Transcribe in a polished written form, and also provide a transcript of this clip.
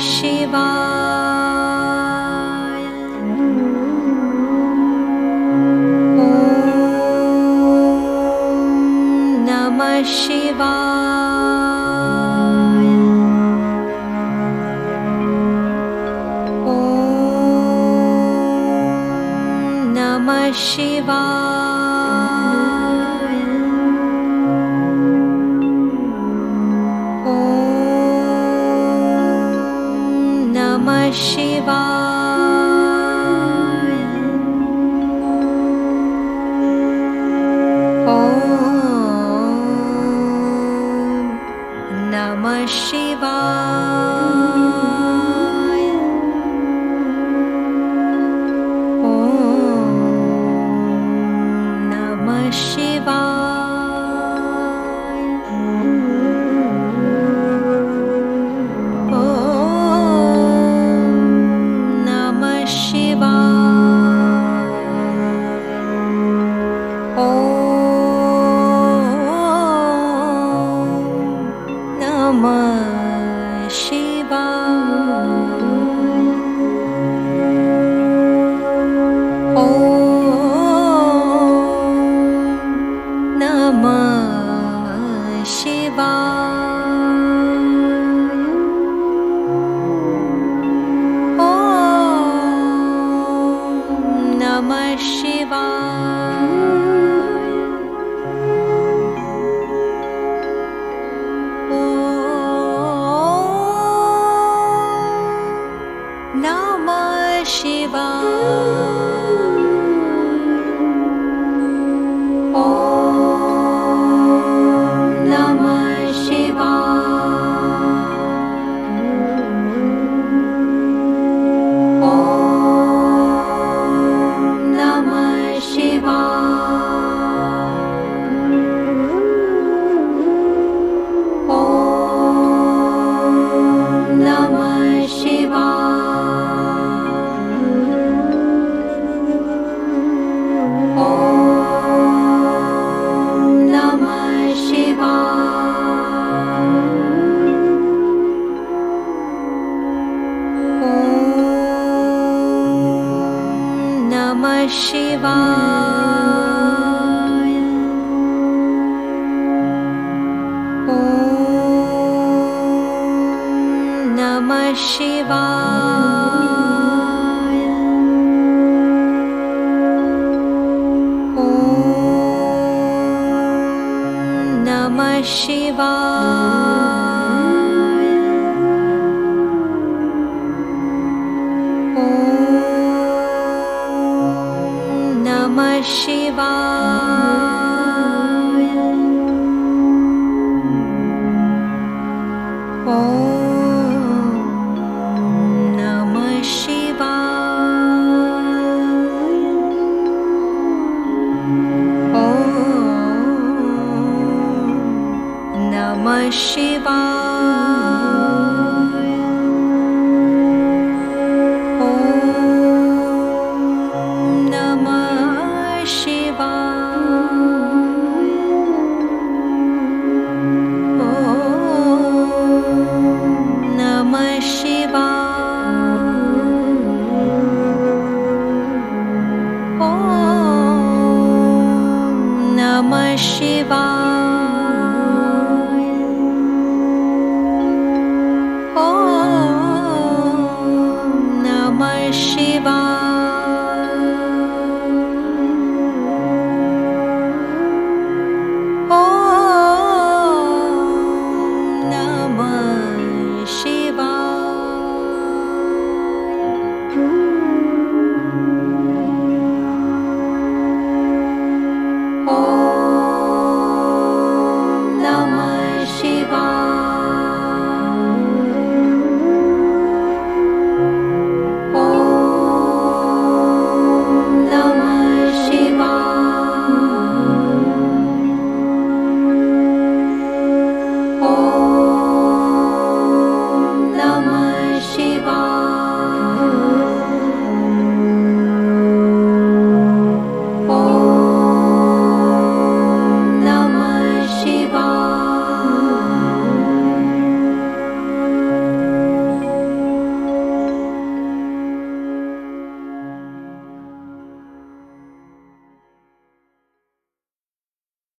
शिवाय। ॐ नमः शिवाय। ॐ नमः शिवाय। ॐ नमः शिवाय। ॐ नमः शिवाय। ॐ नमः शिवाय। ॐ नमः शिवाय। ॐ नमः शिवाय। ॐ नमः शिवाय। ॐ नमः शिवाय। ॐ नमः शिवाय। ॐ नमः शिवाय। ॐ नमः शिवाय। ॐ नमः शिवाय। ॐ नमः शिवाय। ॐ नमः शिवाय। ॐ नमः शिवाय। ॐ नमः शिवाय। ॐ नमः शिवाय। ॐ नमः शिवाय।